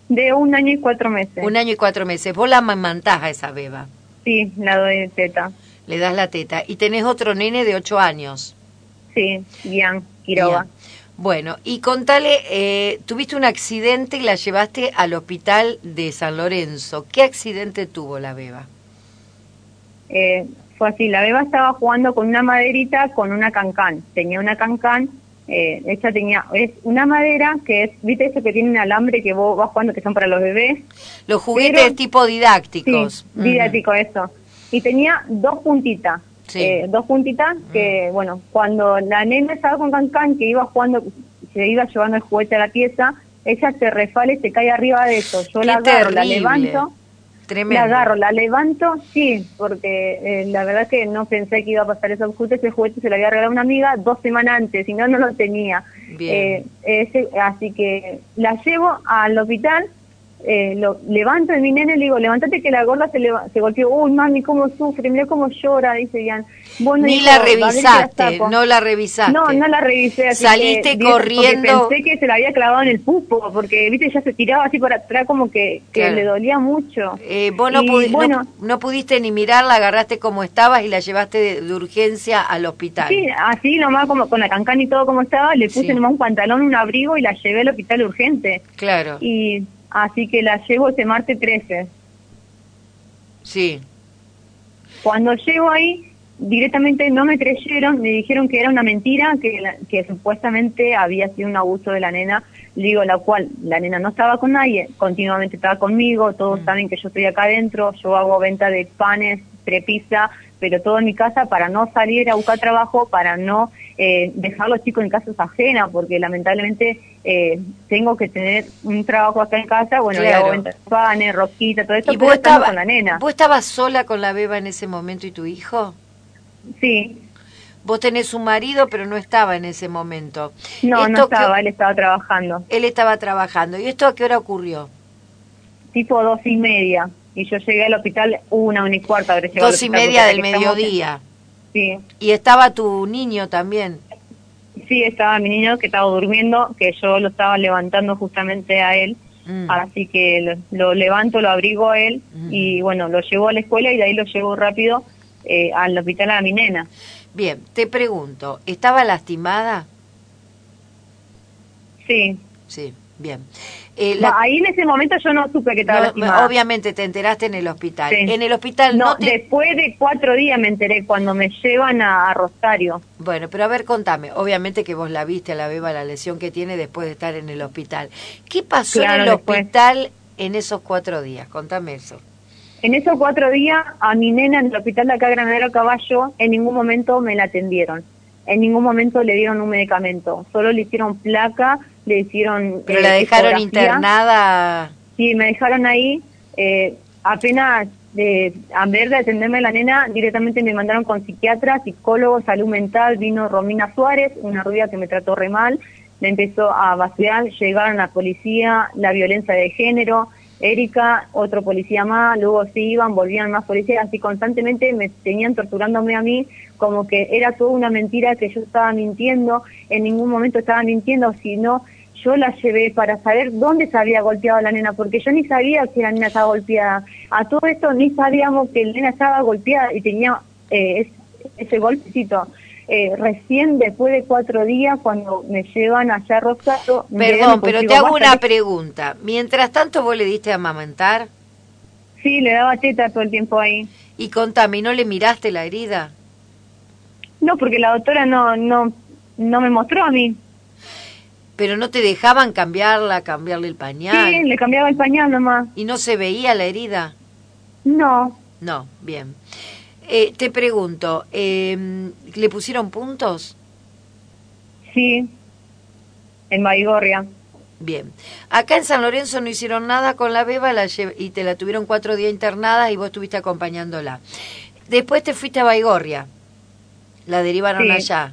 De 1 año y 4 meses. 1 año y 4 meses. Vos la amamantás a esa beba. Sí, la doy de teta. Le das la teta. Y tenés otro nene de 8 años. Sí, Ian Quiroga. Bien. Bueno, y contale, tuviste un accidente y la llevaste al hospital de San Lorenzo. ¿Qué accidente tuvo la beba? Fue así, la beba estaba jugando con una maderita con una cancán. Tenía una cancán, ella tenía, es una madera que es, viste eso que tiene un alambre que vos vas jugando que son para los bebés. Los juguetes Pero, tipo didácticos. Sí, didáctico eso. Y tenía 2 puntitas. Sí. 2 puntitas que, bueno, cuando la nena estaba con cancán, que iba jugando, se iba llevando el juguete a la pieza, ella se resbala y se cae arriba de eso. Yo la agarro, la levanto. Tremendo. La agarro, la levanto, sí, porque la verdad que no pensé que iba a pasar ese juguete se lo había regalado una amiga 2 semanas antes, si no, no lo tenía. Bien. Así que la llevo al hospital, lo levanto de mi nene, le digo, levántate que la gorda se golpeó. Uy, mami, cómo sufre, mira cómo llora, dice Ian. Bueno, ni dijo, la revisaste, no la revisaste. No, no la revisé. Así saliste que, corriendo. Pensé que se la había clavado en el pupo, porque, viste, ya se tiraba así por atrás como que Claro. le dolía mucho. Vos no pudiste ni mirarla, agarraste como estabas y la llevaste de urgencia al hospital. Sí, así nomás como con la cancán y todo como estaba, le puse nomás un pantalón, un abrigo y la llevé al hospital urgente. Claro. Y así que la llevo ese martes 13. Sí. Cuando llego ahí, directamente no me creyeron, me dijeron que era una mentira, que supuestamente había sido un abuso de la nena, digo, la cual la nena no estaba con nadie, continuamente estaba conmigo, todos saben que yo estoy acá adentro, yo hago venta de panes, prepizza, pero todo en mi casa para no salir a buscar trabajo, para no dejar a los chicos en casas ajenas, porque lamentablemente tengo que tener un trabajo acá en casa, bueno, Claro. y hago venta de panes, rosquitas, todo eso, ¿Y pero estando con la nena. ¿Vos estabas sola con la beba en ese momento y tu hijo? Sí. Vos tenés un marido, pero no estaba en ese momento. No, no estaba, él estaba trabajando. Él estaba trabajando. ¿Y esto a qué hora ocurrió? Tipo 2:30. Y yo llegué al hospital 1:15, habré llegado al hospital. 2:30 del mediodía. Sí. ¿Y estaba tu niño también? Sí, estaba mi niño que estaba durmiendo, que yo lo estaba levantando justamente a él. Así que lo levanto, lo abrigo a él y bueno, lo llevo a la escuela y de ahí lo llevo rápido al hospital a mi nena. Bien, te pregunto, ¿estaba lastimada? Sí. Sí, bien. Ahí en ese momento yo no supe que estaba lastimada. Obviamente te enteraste en el hospital. Sí. En el hospital no después de 4 días me enteré cuando me llevan a Rosario. Bueno, pero a ver, contame. Obviamente que vos la viste a la beba, la lesión que tiene después de estar en el hospital. ¿Qué pasó en el hospital en esos 4 días? Contame eso. En esos 4 días, a mi nena en el hospital de acá, Granadero Caballo, en ningún momento me la atendieron. En ningún momento le dieron un medicamento. Solo le hicieron placa, le hicieron... ¿Pero la dejaron internada? Sí, me dejaron ahí. Apenas, a ver de atenderme a la nena, directamente me mandaron con psiquiatra, psicólogo, salud mental. Vino Romina Suárez, una rubia que me trató re mal. Me empezó a vaciar, llegaron la policía, la violencia de género... Erika, otro policía más, luego se iban, volvían más policías, así constantemente me tenían torturándome a mí, como que era toda una mentira, que yo estaba mintiendo, en ningún momento estaba mintiendo, sino yo la llevé para saber dónde se había golpeado la nena, porque yo ni sabía que la nena estaba golpeada. A todo esto ni sabíamos que la nena estaba golpeada y tenía ese golpecito. Recién después de 4 días, cuando me llevan allá a Rosario... Perdón, pero te hago una pregunta. Mientras tanto, ¿vos le diste a amamantar? Sí, le daba teta todo el tiempo ahí. Y contame, ¿no le miraste la herida? No, porque la doctora no me mostró a mí. ¿Pero no te dejaban cambiarle el pañal? Sí, le cambiaba el pañal nomás. ¿Y no se veía la herida? No. No, bien. Te pregunto, ¿le pusieron puntos? Sí, en Baigorria. Bien. Acá en San Lorenzo no hicieron nada con la beba y te la tuvieron 4 días internada y vos estuviste acompañándola. Después te fuiste a Baigorria. La derivaron allá.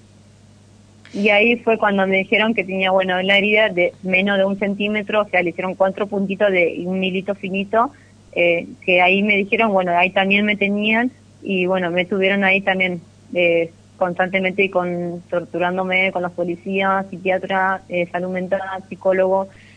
Y ahí fue cuando me dijeron que tenía, bueno, la herida de menos de 1 centímetro, o sea, le hicieron 4 puntitos de 1 milito finito, que ahí me dijeron, bueno, ahí también me tenían, y bueno, me tuvieron ahí también constantemente torturándome con los policías, psiquiatra, salud mental, psicólogo,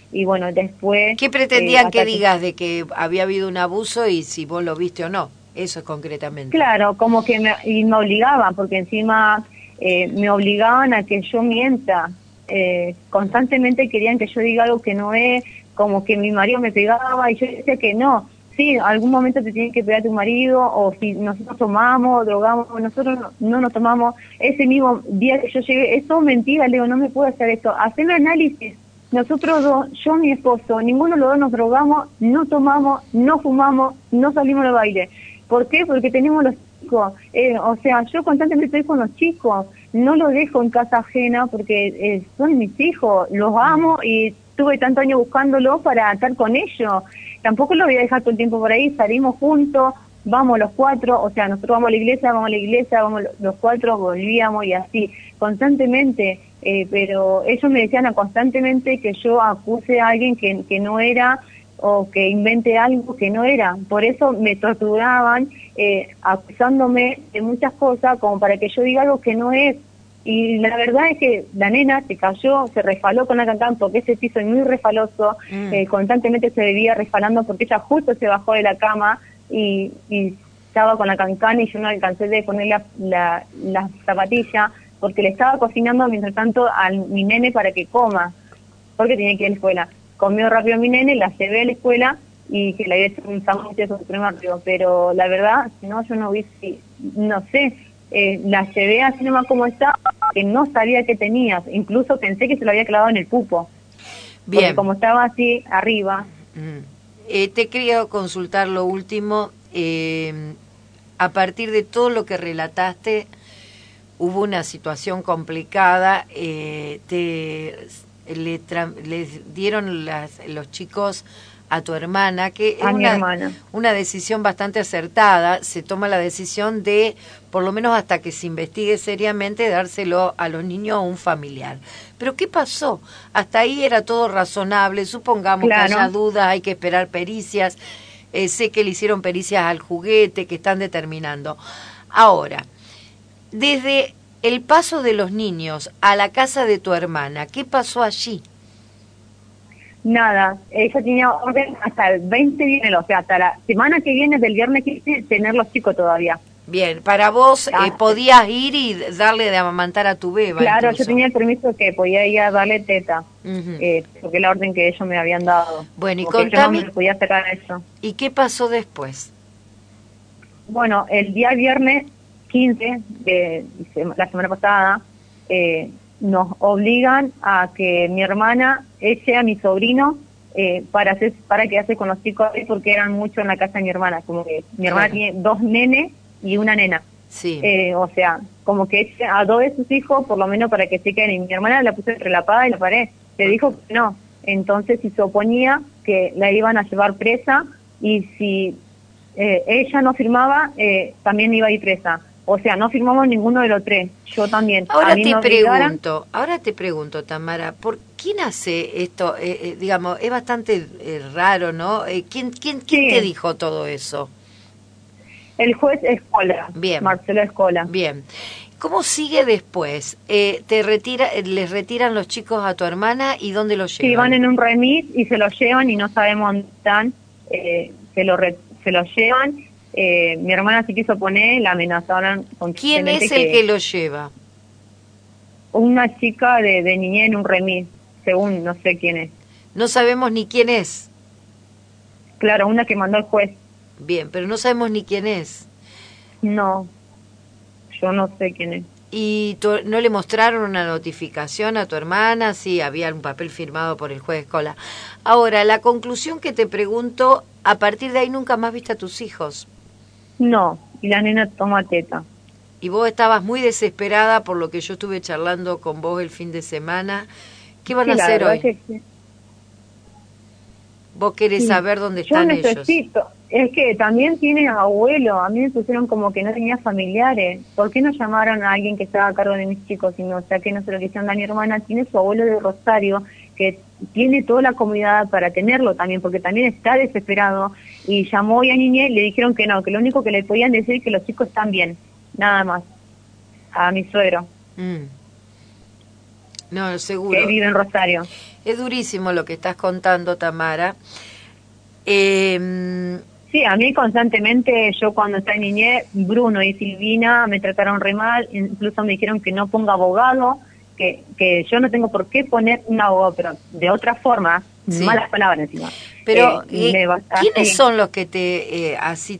y bueno, después... ¿Qué pretendían que hasta digas de que había habido un abuso y si vos lo viste o no? Eso es concretamente. Claro, como que me obligaban, porque encima me obligaban a que yo mienta. Constantemente querían que yo diga algo que no es, como que mi marido me pegaba y yo decía que no. Sí, algún momento te tiene que pegar tu marido, o si nosotros tomamos, drogamos, nosotros no nos tomamos. Ese mismo día que yo llegué, es todo mentira, le digo, no me puedo hacer esto. Hacer un análisis. Nosotros dos, yo y mi esposo, ninguno de los dos nos drogamos, no tomamos, no fumamos, no salimos al baile. ¿Por qué? Porque tenemos los chicos. O sea, yo constantemente estoy con los chicos. No los dejo en casa ajena porque son mis hijos. Los amo y tuve tanto año buscándolos para estar con ellos. Tampoco los voy a dejar todo el tiempo por ahí. Salimos juntos, vamos los cuatro. O sea, nosotros vamos a la iglesia, vamos los cuatro, volvíamos y así, constantemente. Pero ellos me decían constantemente que yo acuse a alguien que no era, o que invente algo que no era. Por eso me torturaban, acusándome de muchas cosas, como para que yo diga algo que no es. Y la verdad es que la nena se cayó, se resbaló con la cancán, porque ese piso es muy resbaloso, constantemente se vivía resbalando, porque ella justo se bajó de la cama y estaba con la cancán, y yo no alcancé de poner la zapatilla, porque le estaba cocinando mientras tanto a mi nene para que coma, porque tenía que ir a la escuela. Comió rápido mi nene, la llevé a la escuela y que le había hecho un sándwich de su primer río. Pero la verdad, no, yo no vi, no sé, la llevé así nomás como estaba, que no sabía qué tenías. Incluso pensé que se lo había clavado en el pupo. Bien. Porque como estaba así, arriba. Te quería consultar lo último. A partir de todo lo que relataste, hubo una situación complicada. Les dieron los chicos a tu hermana, que es una decisión bastante acertada. Se toma la decisión de, por lo menos hasta que se investigue seriamente, dárselo a los niños a un familiar. Pero ¿qué pasó? Hasta ahí era todo razonable. Supongamos que haya dudas, hay que esperar pericias. Sé que le hicieron pericias al juguete, que están determinando. Ahora, desde el paso de los niños a la casa de tu hermana, ¿qué pasó allí? Nada, ella tenía orden hasta el 20 viene, o sea, hasta la semana que viene, del viernes 15, tener los chicos todavía. Bien, para vos podías ir y darle de amamantar a tu beba. Claro, incluso. Yo tenía el permiso que podía ir a darle teta, porque es la orden que ellos me habían dado. Bueno, y contame, yo no me podía sacar eso. ¿Y qué pasó después? Bueno, el día viernes 15 de la semana pasada, nos obligan a que mi hermana eche a mi sobrino para quedarse con los chicos, porque eran muchos en la casa de mi hermana. Como que mi hermana tiene 2 nenes y una nena. Sí. O sea, como que eche a 2 de sus hijos, por lo menos para que se queden. Y mi hermana la puso entre la espada y la pared. Le dijo que no. Entonces, si se oponía, que la iban a llevar presa, y si ella no firmaba, también iba a ir presa. O sea, no firmamos ninguno de los 3. Yo también. Ahora te pregunto, Tamara, ¿por quién hace esto? Digamos, es bastante raro, ¿no? ¿Quién te dijo todo eso? El juez Escola. Bien. Marcelo Escola. Bien. ¿Cómo sigue después? ¿Les retiran los chicos a tu hermana y dónde los llevan? Sí, van en un remis y se los llevan y no sabemos dónde están. Se los llevan. Mi hermana se quiso poner, la amenazaron. ¿Quién es el que lo lleva? Una chica de niñez en un remis, según no sé quién es. No sabemos ni quién es. Claro, una que mandó el juez. Bien, pero no sabemos ni quién es. No, yo no sé quién es. ¿Y no le mostraron una notificación a tu hermana? Sí, había un papel firmado por el juez Escola. Ahora, la conclusión que te pregunto, a partir de ahí nunca más viste a tus hijos. No, y la nena toma teta. Y vos estabas muy desesperada por lo que yo estuve charlando con vos el fin de semana. ¿Qué van a hacer hoy? Sí. Vos querés saber dónde están ellos. Yo necesito. Es que también tiene abuelo. A mí me pusieron como que no tenía familiares. ¿Por qué no llamaron a alguien que estaba a cargo de mis chicos? Sino, o sea, que no se lo quisieron dar a mi hermana. Tiene su abuelo de Rosario, que tiene toda la comunidad para tenerlo también, porque también está desesperado. Y llamó hoy a Niñez y le dijeron que no, que lo único que le podían decir es que los chicos están bien. Nada más. A mi suegro. No, seguro. Que vive en Rosario. Es durísimo lo que estás contando, Tamara. Sí, a mí constantemente, yo cuando estaba en niñez, Bruno y Silvina me trataron re mal, incluso me dijeron que no ponga abogado, que yo no tengo por qué poner un abogado, pero de otra forma, Sí. malas palabras encima. Pero, ¿quiénes así. son los que así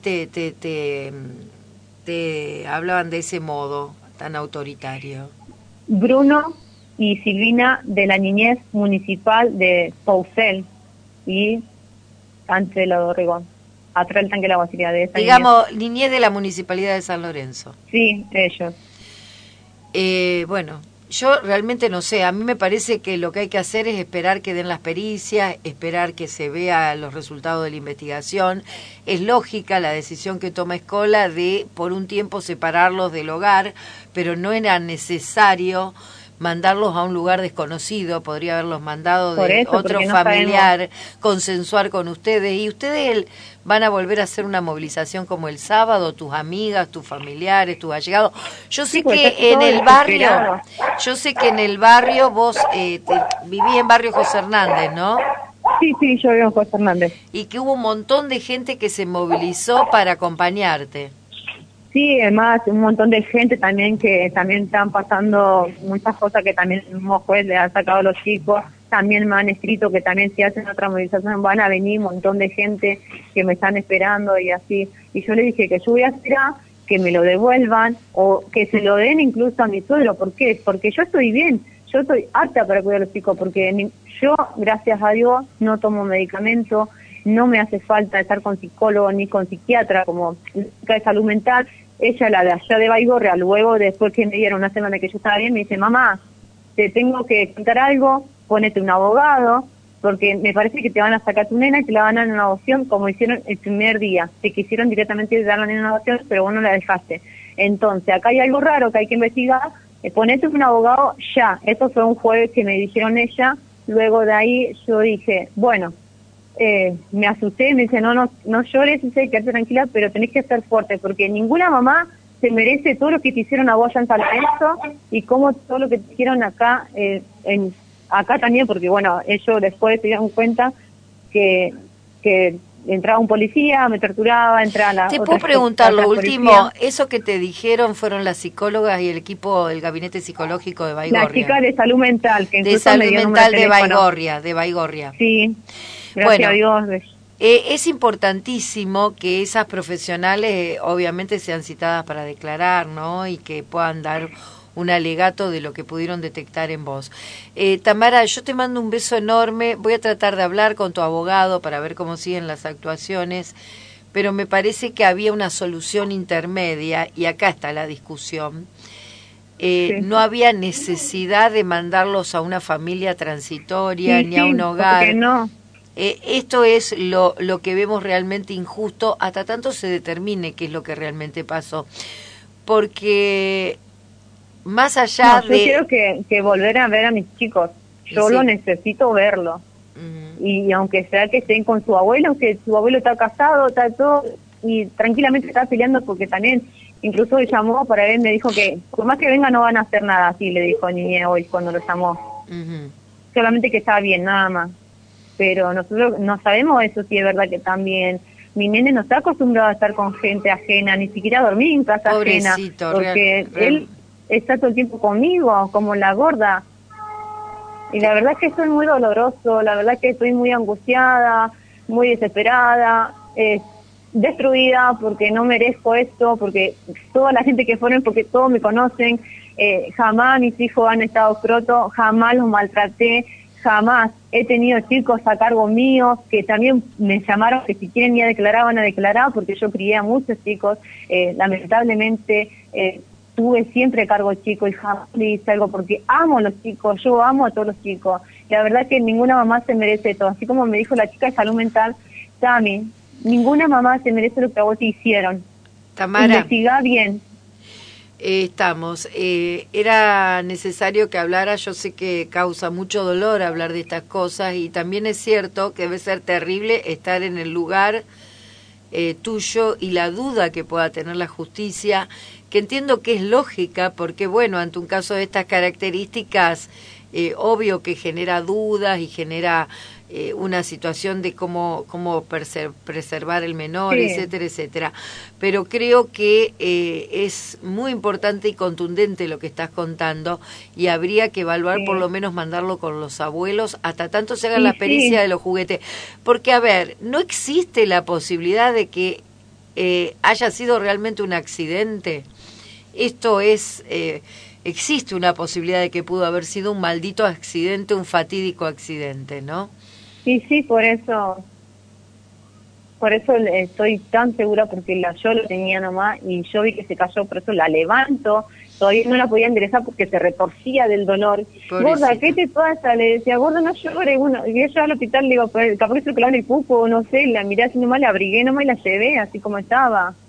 te hablaban de ese modo tan autoritario? Bruno y Silvina de la niñez municipal de Poucel y Cancela de Orregón, atrás del tanque de la Guasiría de esa Digamos, niñez de la Municipalidad de San Lorenzo. Sí, ellos. Bueno, yo realmente no sé, a mí me parece que lo que hay que hacer es esperar que den las pericias, esperar que se vea los resultados de la investigación. Es lógica la decisión que toma Escola de por un tiempo separarlos del hogar, pero no era necesario mandarlos a un lugar desconocido, podría haberlos mandado de otro familiar, consensuar con ustedes. ¿Y ustedes van a volver a hacer una movilización como el sábado, tus amigas, tus familiares, tus allegados? Yo sé que en el barrio, vos vivís en barrio José Hernández, ¿no? Sí, yo vivo en José Hernández. Y que hubo un montón de gente que se movilizó para acompañarte. Sí, además un montón de gente también que también están pasando muchas cosas que también el mismo juez le ha sacado a los chicos. También me han escrito que también si hacen otra movilización van a venir un montón de gente que me están esperando y así. Y yo le dije que yo voy a esperar que me lo devuelvan o que se lo den incluso a mi suegro. ¿Por qué? Porque yo estoy bien, yo estoy apta para cuidar a los chicos, porque yo, gracias a Dios, no tomo medicamento, no me hace falta estar con psicólogo ni con psiquiatra como de salud mental. Ella, la de allá de Baigorria, luego después que me dieron una semana que yo estaba bien, me dice, mamá, te tengo que contar algo, ponete un abogado, porque me parece que te van a sacar tu nena y te la van a dar en una adopción, como hicieron el primer día. Te quisieron directamente dar la nena en una adopción, pero vos no la dejaste. Entonces, acá hay algo raro que hay que investigar, ponete un abogado ya. Eso fue un jueves que me dijeron ella. Luego de ahí yo dije, bueno, me asusté, me dice, no llores, dice, quédate tranquila, pero tenés que ser fuerte, porque ninguna mamá se merece todo lo que te hicieron a vos allá en San Lorenzo y como todo lo que te hicieron acá, acá también, porque bueno, ellos después se dieron cuenta que entraba un policía, me torturaba, entraba la... Te puedo preguntar lo último, ¿eso que te dijeron fueron las psicólogas y el equipo del gabinete psicológico de Baigorria? La chica de salud mental, que de salud mental de Baigorria. Sí. Gracias a Dios. Es importantísimo que esas profesionales obviamente sean citadas para declarar, ¿no? Y que puedan dar un alegato de lo que pudieron detectar en vos. Tamara, yo te mando un beso enorme. Voy a tratar de hablar con tu abogado para ver cómo siguen las actuaciones, pero me parece que había una solución intermedia y acá está la discusión. Sí. No había necesidad de mandarlos a una familia transitoria ni a un hogar. Porque no. Esto es lo que vemos realmente injusto hasta tanto se determine qué es lo que realmente pasó. Porque más allá yo quiero que volver a ver a mis chicos. Yo lo necesito verlo. Y aunque sea que estén con su abuelo, que su abuelo está casado, está todo, y tranquilamente está peleando porque también, incluso me llamó para él, me dijo que por más que venga no van a hacer nada, así le dijo Niñe hoy cuando lo llamó. Solamente que está bien, nada más. Pero nosotros no sabemos eso si es verdad que también mi nene no está acostumbrado a estar con gente ajena, ni siquiera a dormir en casa ajena, porque él está todo el tiempo conmigo, como la gorda. Y la verdad es que estoy muy doloroso, la verdad es que estoy muy angustiada, muy desesperada, destruida porque no merezco esto, porque toda la gente que fueron, porque todos me conocen, jamás mis hijos han estado crotos, jamás los maltraté, jamás he tenido chicos a cargo míos que también me llamaron que si quieren ir a declarar van a declarar porque yo crié a muchos chicos, lamentablemente tuve siempre cargo chicos y jamás le hice algo porque amo a los chicos, yo amo a todos los chicos. La verdad es que ninguna mamá se merece todo, así como me dijo la chica de salud mental, Tami, ninguna mamá se merece lo que a vos te hicieron. Tamara, investigá bien. Estamos. Era necesario que hablara, yo sé que causa mucho dolor hablar de estas cosas y también es cierto que debe ser terrible estar en el lugar tuyo y la duda que pueda tener la justicia, que entiendo que es lógica porque, bueno, ante un caso de estas características obvio que genera dudas y genera una situación de cómo preservar el menor, Sí. etcétera, etcétera. Pero creo que es muy importante y contundente lo que estás contando y habría que evaluar Sí. por lo menos mandarlo con los abuelos hasta tanto se haga Y la pericia sí. de los juguetes. Porque, a ver, no existe la posibilidad de que haya sido realmente un accidente. Esto es... existe una posibilidad de que pudo haber sido un maldito accidente, un fatídico accidente, ¿no? Y sí, por eso estoy tan segura, porque yo lo tenía nomás y yo vi que se cayó, por eso la levanto, todavía no la podía enderezar porque se retorcía del dolor. Pobrecita. Gorda, ¿qué te pasa? Le decía, gorda, no llores. Bueno, y yo al hospital le digo, pues, capaz que se lo clavan el pupo, no sé, la miré así nomás, la abrigué nomás y la llevé así como estaba.